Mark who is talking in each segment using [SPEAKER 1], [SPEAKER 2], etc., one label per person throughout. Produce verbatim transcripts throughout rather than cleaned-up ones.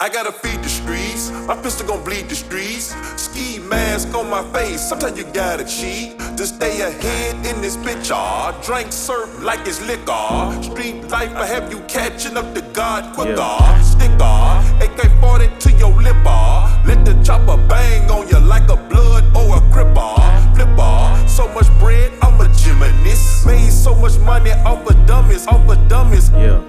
[SPEAKER 1] I gotta feed the streets. My pistol gon' bleed the streets. Ski mask on my face. Sometimes you gotta cheat to stay ahead in this bitch. Ah, drink serve like it's liquor. Street life will have you catching up to God quicker. Yeah. Sticker, A K forty to your lip. Ah, let the chopper bang on you like a blood or a cripper. Flipper, so much bread, I'm a gymnast. Made so much money off of dummies, off of dummies.
[SPEAKER 2] Yeah.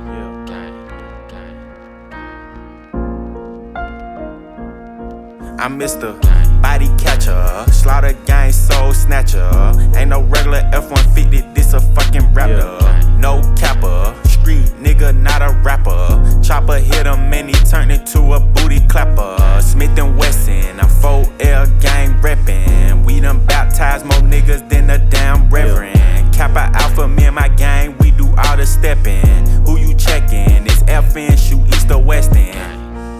[SPEAKER 2] I'm Mister Body Catcher, Slaughter Gang Soul Snatcher. Ain't no regular F one fifty, this a fucking Raptor. No capper, street nigga, not a rapper. Chopper hit him and he turned into a booty clapper. Smith and Wesson, I'm four L gang reppin'. We done baptized more niggas than a damn reverend. Kappa Alpha, me and my gang, we do all the steppin'. Who you checkin'? It's F N, shoot east or west end.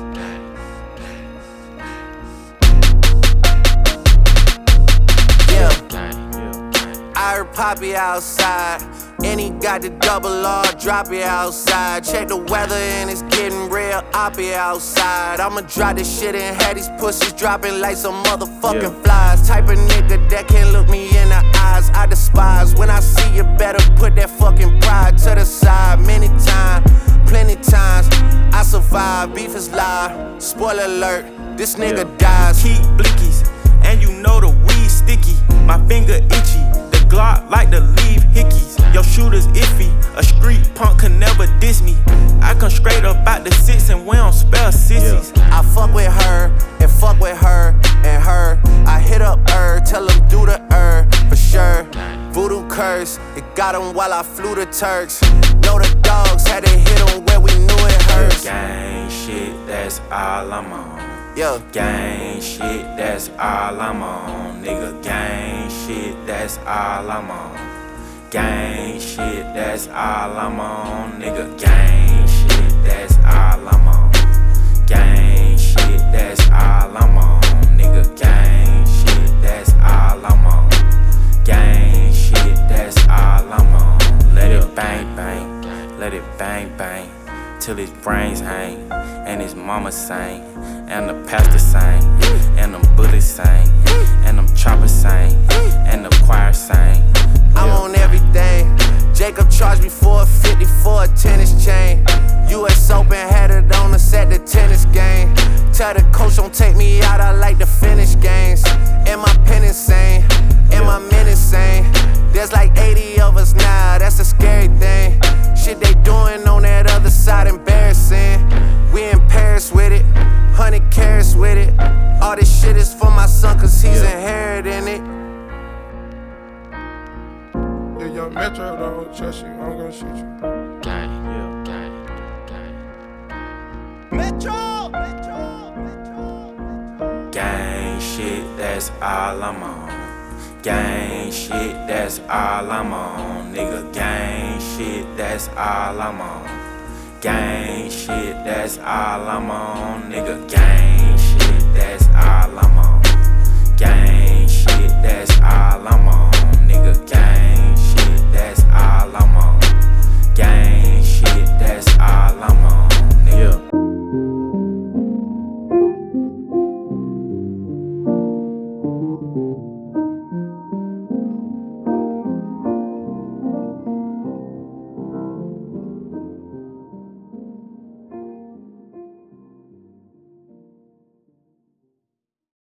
[SPEAKER 3] I heard Poppy outside, and he got the double R, drop it outside. Check the weather and it's getting real oppy outside. I'ma drop this shit and have these pussies dropping like some motherfucking yeah. flies. Type of nigga that can't look me in the eyes, I despise. When I see you, better put that fucking pride to the side. Many times, plenty times, I survive, beef is live. Spoiler alert, this nigga yeah. dies.
[SPEAKER 2] Keep blickies, and you know the weed sticky. My finger itchy. Glock like to leave hickeys. Your shooter's iffy. A street punk can never diss me. I come straight up out the six and we don't spell sissies.
[SPEAKER 3] Yeah. I fuck with her and fuck with her and her. I hit up her, tell them do the her for sure. Voodoo curse, it got him while I flew the Turks. Know the dogs had to hit him where we knew it hurts.
[SPEAKER 2] Gang shit, that's all I'm on.
[SPEAKER 3] Yeah.
[SPEAKER 2] Gang shit, that's all I'm on. Nigga, gang shit, that's all I'm on. Gang shit, that's all I'm on. Nigga, gang shit, that's all I'm on. Gang shit, that's all I'm on. Nigga, gang shit, that's all I'm on. Gang shit, that's all I'm on. Let it bang bang, let it bang bang, till his brains hang, and his mama sang, and the pastor sang, and them bullets sang, and them choppers sang, and the choir sang.
[SPEAKER 3] I'm on everything. Jacob charged me for a fifty for a tennis chain. U S Open had it on us at the tennis game. Tell the coach don't take me out, I like to finish games. And my pen insane, and my men insane. There's like eighty of us now, that's a scary thing. Shit they doing on that other side embarrassing. We in Paris with it, hundred carats with it. All this shit is for my son cause he's yeah. inheriting it.
[SPEAKER 4] Yeah, young Metro don't trust you, I'm gonna shoot you.
[SPEAKER 2] Gang, yeah, gang, gang.
[SPEAKER 3] Metro! Metro! Metro!
[SPEAKER 2] Gang shit, that's all I'm on. Gang shit, that's all I'm on. Nigga, gang shit, that's all I'm on. Gang shit, that's all I'm on. Nigga, gang shit, that's